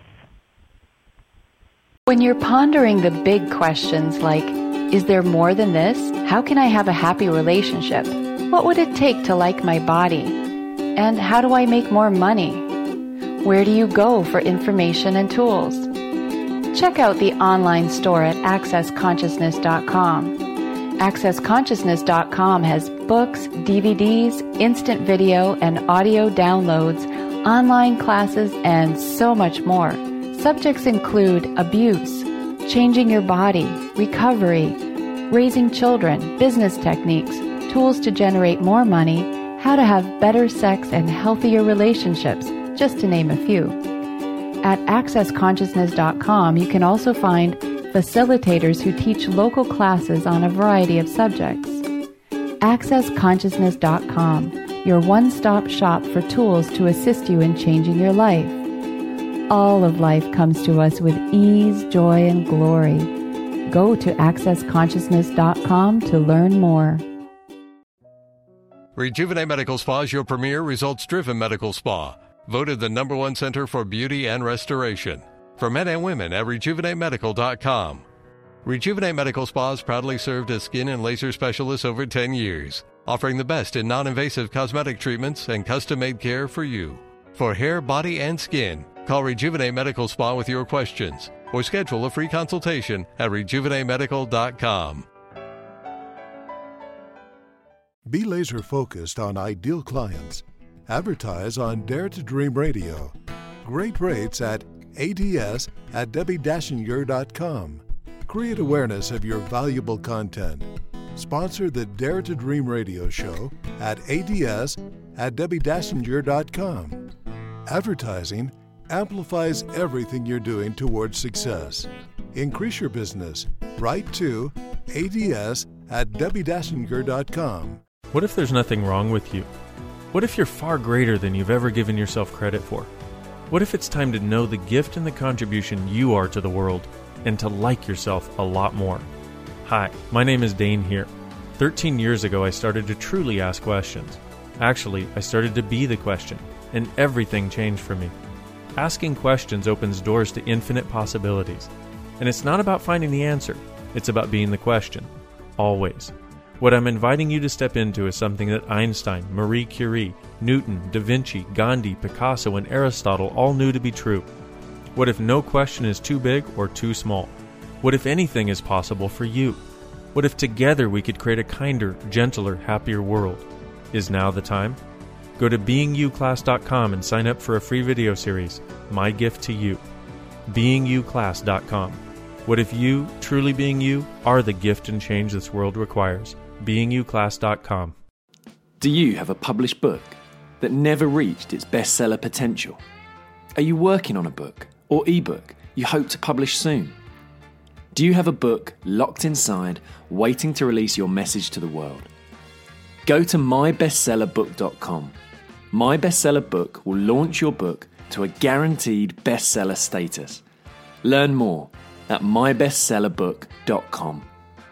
When you're pondering the big questions like, is there more than this? How can I have a happy relationship? What would it take to like my body? And how do I make more money? Where do you go for information and tools? Check out the online store at access consciousness dot com. access consciousness dot com has books, D V Ds, instant video and audio downloads, online classes, and so much more. Subjects include abuse, changing your body, recovery, raising children, business techniques, tools to generate more money, how to have better sex and healthier relationships, just to name a few. At access consciousness dot com, you can also find facilitators who teach local classes on a variety of subjects. access consciousness dot com, your one-stop shop for tools to assist you in changing your life. All of life comes to us with ease, joy, and glory. Go to access consciousness dot com to learn more. Rejuvenate Medical Spa is your premier results-driven medical spa. Voted the number one center for beauty and restoration. For men and women at rejuvenate medical dot com. Rejuvenate Medical Spa has proudly served as skin and laser specialists over ten years, offering the best in non-invasive cosmetic treatments and custom-made care for you. For hair, body, and skin, call Rejuvenate Medical Spa with your questions or schedule a free consultation at rejuvenate medical dot com. Be laser focused on ideal clients. Advertise on Dare to Dream Radio. Great rates at ads at debbie dashinger dot com. Create awareness of your valuable content. Sponsor the Dare to Dream Radio show at ads at debbie dashinger dot com. Advertising amplifies everything you're doing towards success. Increase your business. Write to ads at debbie dashinger dot com. What if there's nothing wrong with you? What if you're far greater than you've ever given yourself credit for? What if it's time to know the gift and the contribution you are to the world and to like yourself a lot more? Hi, my name is Dane here. thirteen years ago, I started to truly ask questions. Actually, I started to be the question, and everything changed for me. Asking questions opens doors to infinite possibilities. And it's not about finding the answer. It's about being the question. Always. What I'm inviting you to step into is something that Einstein, Marie Curie, Newton, Da Vinci, Gandhi, Picasso, and Aristotle all knew to be true. What if no question is too big or too small? What if anything is possible for you? What if together we could create a kinder, gentler, happier world? Is now the time? Go to being you class dot com and sign up for a free video series, My Gift to You. being you class dot com. What if you, truly being you, are the gift and change this world requires? being you class dot com. Do you have a published book that never reached its bestseller potential? Are you working on a book or ebook you hope to publish soon? Do you have a book locked inside, waiting to release your message to the world? Go to my bestseller book dot com. My Bestseller Book will launch your book to a guaranteed bestseller status. Learn more at my bestseller book dot com.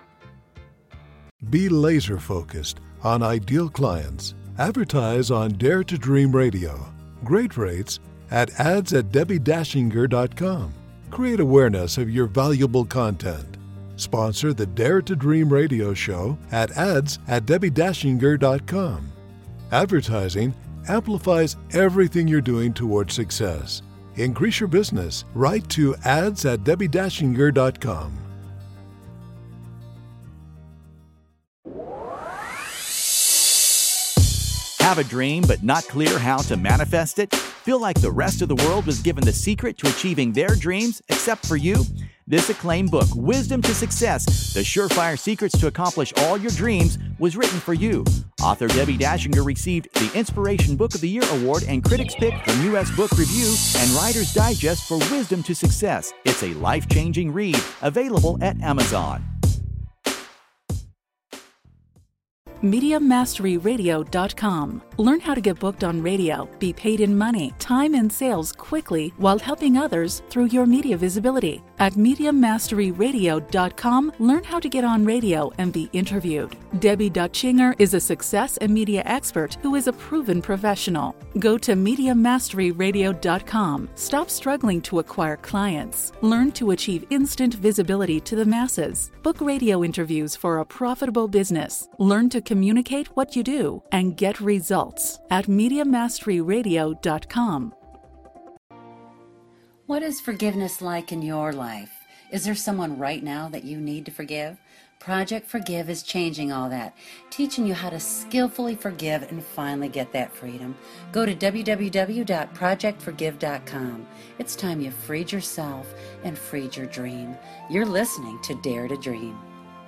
Be laser focused on ideal clients. Advertise on Dare to Dream Radio. Great rates at ads at debbie dashinger dot com. Create awareness of your valuable content. Sponsor the Dare to Dream radio show at ads at debbie dashinger dot com. Advertising amplifies everything you're doing towards success. Increase your business. Write to ads at debbie dashinger dot com. Have a dream but not clear how to manifest it? Feel like the rest of the world was given the secret to achieving their dreams except for you? This acclaimed book, Wisdom to Success, The Surefire Secrets to Accomplish All Your Dreams, was written for you. Author Debbie Dashinger received the Inspiration Book of the Year Award and Critics' Pick from U S Book Review and Writer's Digest for Wisdom to Success. It's a life-changing read, available at Amazon. media mastery radio dot com. Learn how to get booked on radio, be paid in money, time, and sales quickly while helping others through your media visibility. At media mastery radio dot com, learn how to get on radio and be interviewed. Debbie Dashinger is a success and media expert who is a proven professional. Go to media mastery radio dot com. Stop struggling to acquire clients. Learn to achieve instant visibility to the masses. Book radio interviews for a profitable business. Learn to communicate what you do and get results at media mastery radio dot com. What is forgiveness like in your life? Is there someone right now that you need to forgive? Project Forgive is changing all that, teaching you how to skillfully forgive and finally get that freedom. Go to w w w dot project forgive dot com. It's time you freed yourself and freed your dream. You're listening to Dare to Dream.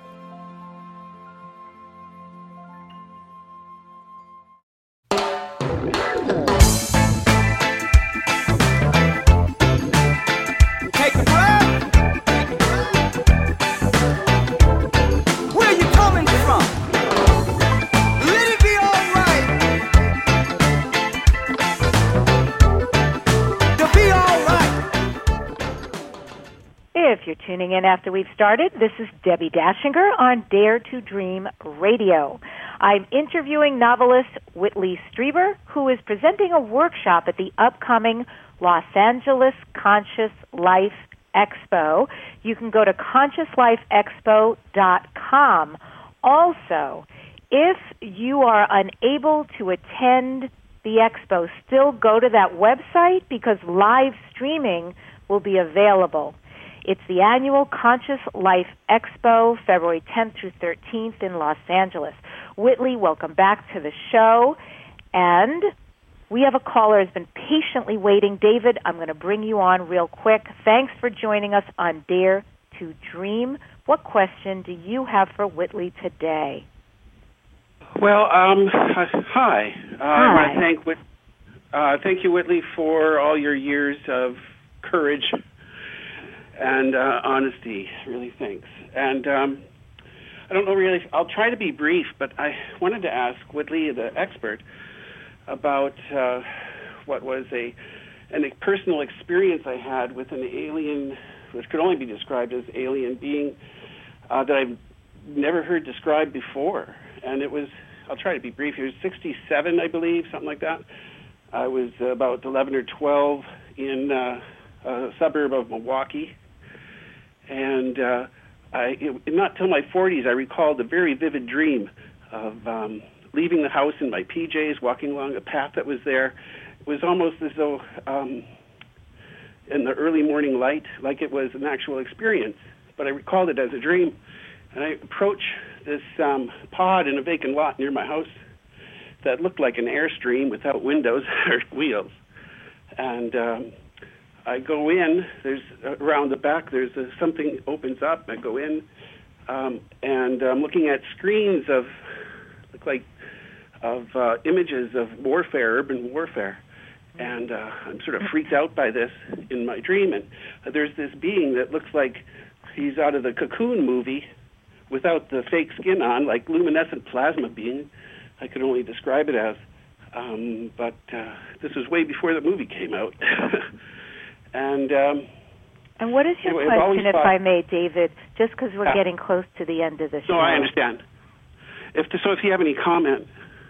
If you're tuning in after we've started, this is Debbie Dashinger on Dare to Dream Radio. I'm interviewing novelist Whitley Strieber, who is presenting a workshop at the upcoming Los Angeles Conscious Life Expo. You can go to conscious life expo dot com. Also, if you are unable to attend the expo, still go to that website because live streaming will be available. It's the annual Conscious Life Expo, February tenth through thirteenth in Los Angeles. Whitley, welcome back to the show. And we have a caller who's been patiently waiting. David, I'm going to bring you on real quick. Thanks for joining us on Dare to Dream. What question do you have for Whitley today? Well, um, hi. Uh, hi. I want to thank, Whit- uh, thank you, Whitley, for all your years of courage and uh, honesty. Really, thanks. And um, I don't know really, I'll try to be brief, but I wanted to ask Whitley, the expert, about uh, what was a, an, a personal experience I had with an alien, which could only be described as alien being, uh, that I've never heard described before. And it was, I'll try to be brief, it was sixty-seven, I believe, something like that. I was about eleven or twelve in uh, a suburb of Milwaukee. And uh, I, it, not till my forties, I recalled a very vivid dream of um, leaving the house in my P Js, walking along a path that was there. It was almost as though um, in the early morning light, like it was an actual experience. But I recalled it as a dream. And I approached this um, pod in a vacant lot near my house that looked like an Airstream without windows or wheels. And um, I go in, there's uh, around the back, there's a, something opens up. I go in, um, and I'm looking at screens of, look like, of uh, images of warfare, urban warfare. And uh, I'm sort of freaked out by this in my dream. And uh, there's this being that looks like he's out of the Cocoon movie without the fake skin on, like luminescent plasma being. I could only describe it as. Um, but uh, this was way before the movie came out. and um, and what is your anyway, question, if thought, I may, David, just because we're uh, getting close to the end of the show? No, I understand. If So if you have any comment.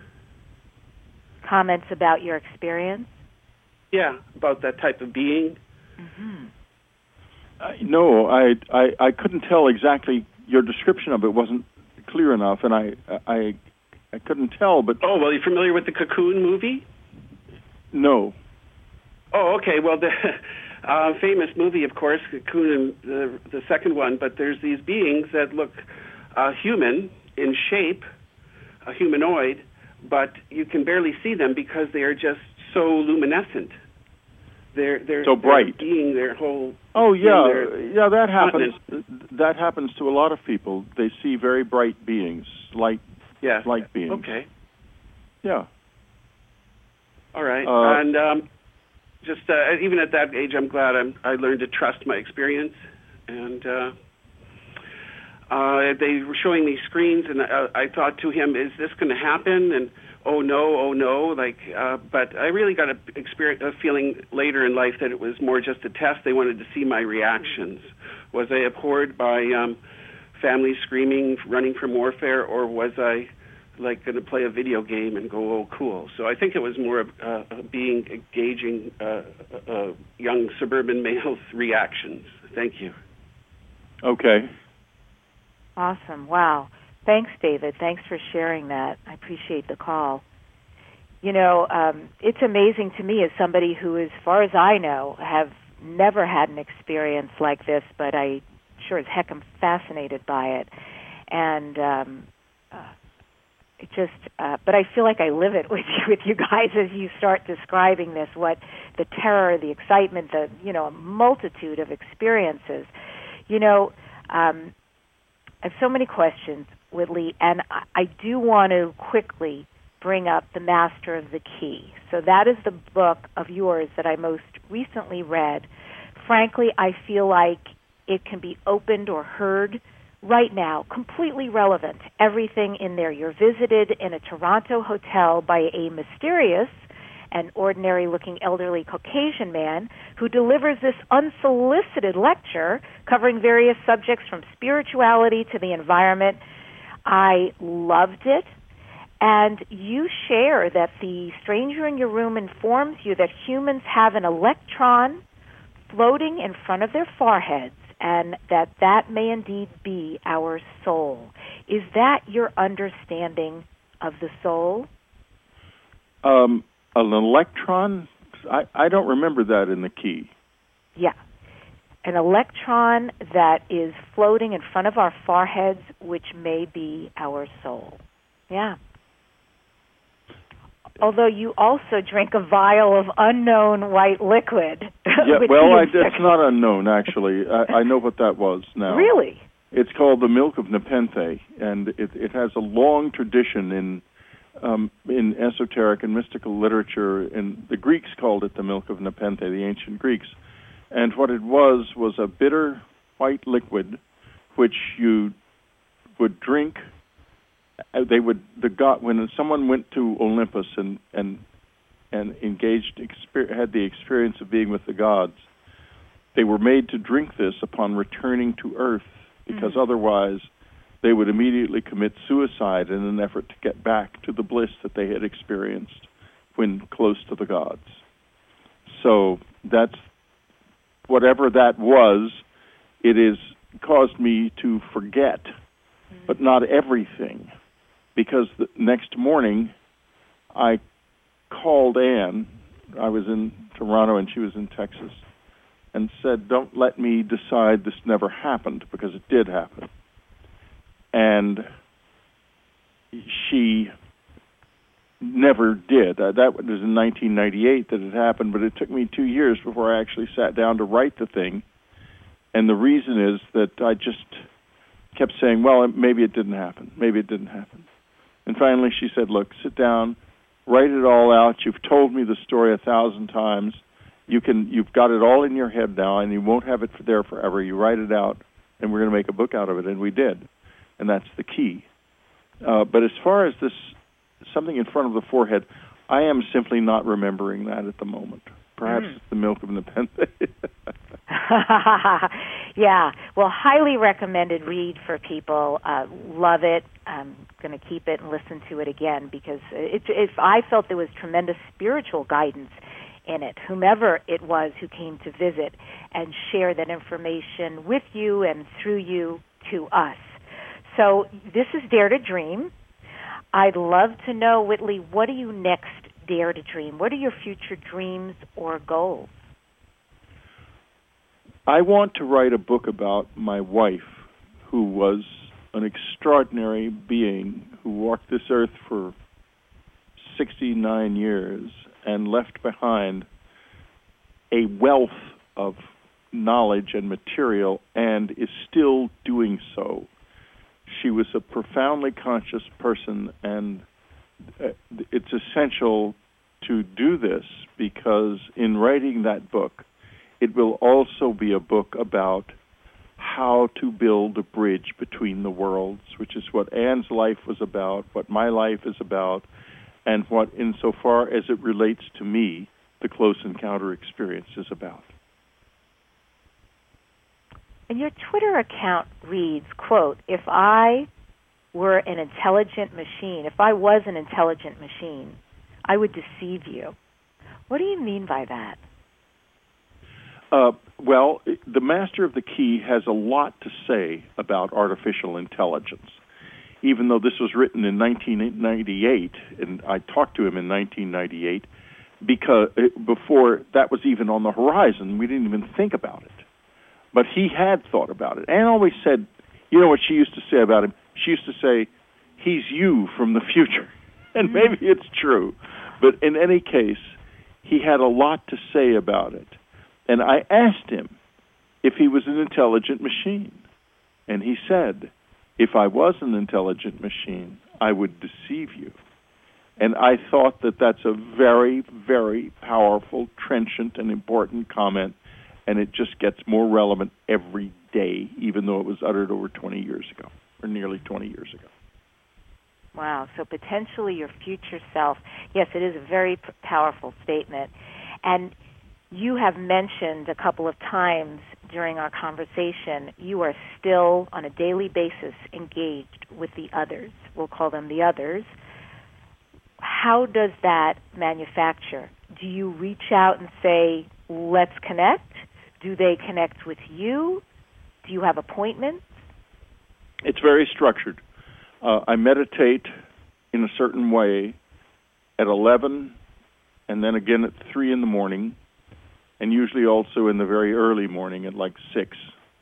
Comments about your experience? Yeah, about that type of being. Mm-hmm. Uh, no, I, I I couldn't tell exactly. Your description of it wasn't clear enough, and I I I couldn't tell. But oh, well, are you familiar with the Cocoon movie? No. Oh, okay. Well, the uh, famous movie, of course, Cocoon, the the second one. But there's these beings that look uh, human in shape, a humanoid, but you can barely see them because they are just so luminescent. They're they're so bright. They're being their whole. Oh yeah, their yeah. That happens. continent. That happens to a lot of people. They see very bright beings, light, yeah. light beings. Okay. Yeah. All right. Uh, and um, just uh, even at that age, I'm glad I'm, I learned to trust my experience. And uh, uh, they were showing me screens, and I, I thought to him, "Is this going to happen?" And oh no, oh no, like, uh, but I really got a, experience, a feeling later in life that it was more just a test. They wanted to see my reactions. Was I abhorred by um, families screaming, running from warfare, or was I like going to play a video game and go, oh, cool? So I think it was more uh, being engaging uh, uh, young suburban males' reactions. Thank you. Okay. Awesome. Wow. Thanks, David. Thanks for sharing that. I appreciate the call. You know, um, it's amazing to me as somebody who, as far as I know, have never had an experience like this, but I sure as heck am fascinated by it. And um, uh, it just, uh, but I feel like I live it with you, with you guys as you start describing this, what the terror, the excitement, the, you know, a multitude of experiences. You know, um, I have so many questions, Whitley, and I, I do want to quickly bring up The Master of the Key. So that is the book of yours that I most recently read. Frankly, I feel like it can be opened or heard right now, completely relevant. Everything in there. You're visited in a Toronto hotel by a mysterious and ordinary-looking elderly Caucasian man who delivers this unsolicited lecture covering various subjects from spirituality to the environment. I loved it. And you share that the stranger in your room informs you that humans have an electron floating in front of their foreheads and that that may indeed be our soul. Is that your understanding of the soul? Um, an electron? I, I don't remember that in the key. Yeah. An electron that is floating in front of our foreheads, which may be our soul. Yeah. Although you also drink a vial of unknown white liquid. Yeah, well, I, it's not unknown, actually. I, I know what that was now. Really? It's called the milk of Nepenthe, and it, it has a long tradition in um, in esoteric and mystical literature. And the Greeks called it the milk of Nepenthe, the ancient Greeks. And what it was was a bitter white liquid, which you would drink. They would the god when someone went to Olympus and and and engaged exper- had the experience of being with the gods. They were made to drink this upon returning to Earth, because mm-hmm. otherwise they would immediately commit suicide in an effort to get back to the bliss that they had experienced when close to the gods. So that's whatever that was. It is caused me to forget, mm-hmm. but not everything, because the next morning I called Anne. I was in Toronto and she was in Texas, and said, don't let me decide this never happened, because it did happen. And she never did. Uh, that was in nineteen ninety-eight that it happened, but it took me two years before I actually sat down to write the thing. And the reason is that I just kept saying, well, maybe it didn't happen. Maybe it didn't happen. And finally she said, look, sit down, write it all out. You've told me the story a thousand times. You can, you've got it all in your head now, and you won't have it there forever. You write it out, and we're going to make a book out of it, and we did. And that's the key. Uh, but as far as this, something in front of the forehead, I am simply not remembering that at the moment. Perhaps mm. it's the milk of Nepenthe. Yeah. Well, highly recommended read for people. Uh, love it. I'm going to keep it and listen to it again, because it, it, I felt there was tremendous spiritual guidance in it, whomever it was who came to visit and share that information with you and through you to us. So this is Dare to Dream. I'd love to know, Whitley, what do you next dare to dream? What are your future dreams or goals? I want to write a book about my wife, who was an extraordinary being who walked this earth for sixty-nine years and left behind a wealth of knowledge and material, and is still doing so. She was a profoundly conscious person, and it's essential to do this, because in writing that book, it will also be a book about how to build a bridge between the worlds, which is what Anne's life was about, what my life is about, and what, insofar as it relates to me, the Close Encounter experience is about. And your Twitter account reads, quote, if I were an intelligent machine, if I was an intelligent machine, I would deceive you. What do you mean by that? Uh, well, the Master of the Key has a lot to say about artificial intelligence. Even though this was written in nineteen ninety-eight, and I talked to him in nineteen ninety-eight, because before that was even on the horizon, we didn't even think about it. But he had thought about it. Anne always said, you know what she used to say about him? She used to say, he's you from the future. And maybe it's true. But in any case, he had a lot to say about it. And I asked him if he was an intelligent machine. And he said, if I was an intelligent machine, I would deceive you. And I thought that that's a very, very powerful, trenchant, and important comment, and it just gets more relevant every day, even though it was uttered over twenty years ago, or nearly twenty years ago. Wow, so potentially your future self. Yes, it is a very p- powerful statement. And you have mentioned a couple of times during our conversation, you are still on a daily basis engaged with the others. We'll call them the others. How does that manufacture? Do you reach out and say, let's connect? Do they connect with you? Do you have appointments? It's very structured. Uh, I meditate in a certain way at eleven, and then again at three in the morning, and usually also in the very early morning at like six.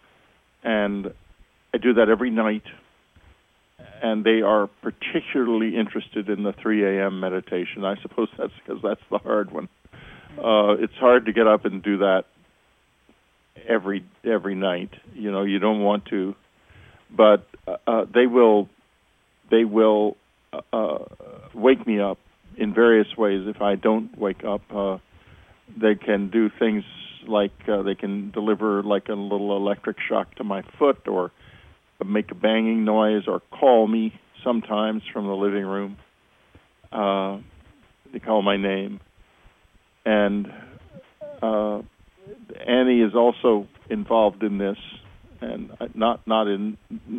And I do that every night, and they are particularly interested in the three a.m. meditation. I suppose that's because that's the hard one. Uh, it's hard to get up and do that every every night. You know, you don't want to, but uh, they will they will uh, wake me up in various ways. If I don't wake up, uh, they can do things like uh, they can deliver like a little electric shock to my foot, or make a banging noise, or call me sometimes from the living room. Uh, they call my name. And uh, Annie is also involved in this, and not not in.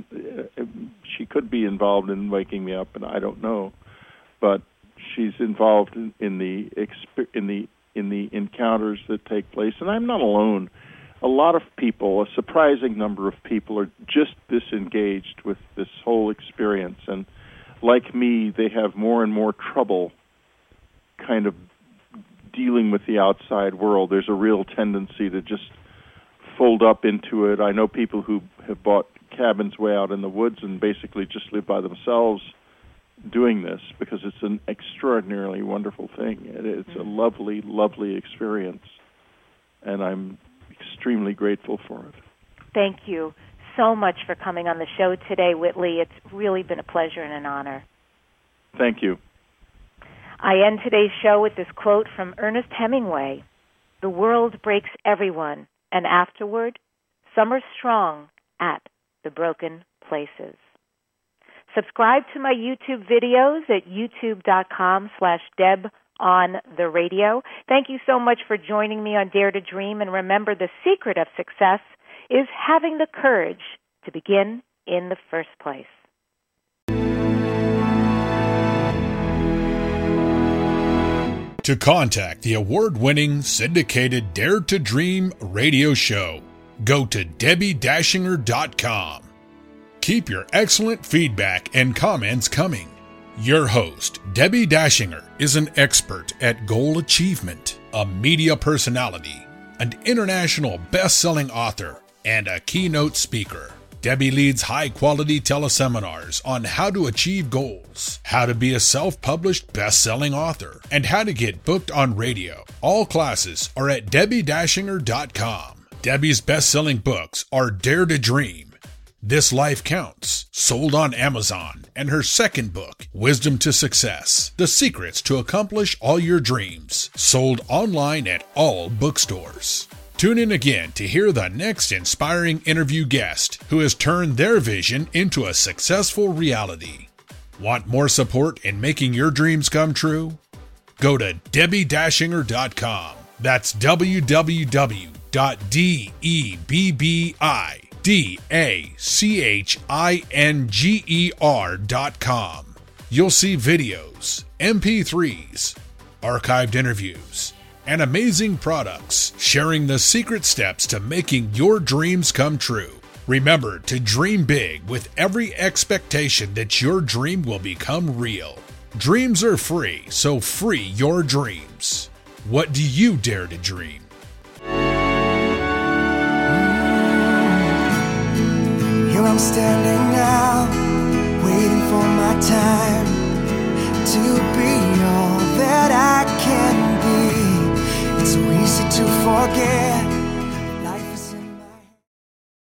She could be involved in waking me up, and I don't know, but she's involved in, in the in the in the encounters that take place. And I'm not alone. a lot of people, a surprising number of people, are just disengaged with this whole experience. And like me, they have more and more trouble kind of dealing with the outside world. There's a real tendency to just fold up into it. I know people who have bought cabins way out in the woods and basically just live by themselves doing this because it's an extraordinarily wonderful thing. It's a lovely, lovely experience, and I'm extremely grateful for it. Thank you so much for coming on the show today, Whitley. It's really been a pleasure and an honor. Thank you. I end today's show with this quote from Ernest Hemingway. "The world breaks everyone, and afterward, some are strong at the broken places." Subscribe to my YouTube videos at youtube.com slash Deb on the radio. Thank you so much for joining me on Dare to Dream. And remember, the secret of success is having the courage to begin in the first place. To contact the award-winning syndicated Dare to Dream radio show, go to Debbie Dashinger dot com. Keep your excellent feedback and comments coming. Your host, Debbie Dashinger, is an expert at goal achievement, a media personality, an international best-selling author, and a keynote speaker. Debbie leads high-quality teleseminars on how to achieve goals, how to be a self-published best-selling author, and how to get booked on radio. All classes are at Debbie Dashinger dot com. Debbie's best-selling books are Dare to Dream, This Life Counts, sold on Amazon, and her second book, Wisdom to Success, The Secrets to Accomplish All Your Dreams, sold online at all bookstores. Tune in again to hear the next inspiring interview guest who has turned their vision into a successful reality. Want more support in making your dreams come true? Go to Debbie Dashinger dot com. That's w w w dot debbi D A C H I N G E R dot com. You'll see videos, M P threes, archived interviews, and amazing products sharing the secret steps to making your dreams come true. Remember to dream big with every expectation that your dream will become real. Dreams are free, so free your dreams. What do you dare to dream? Here I'm standing now, waiting for my time to be all that I can be. It's so easy to forget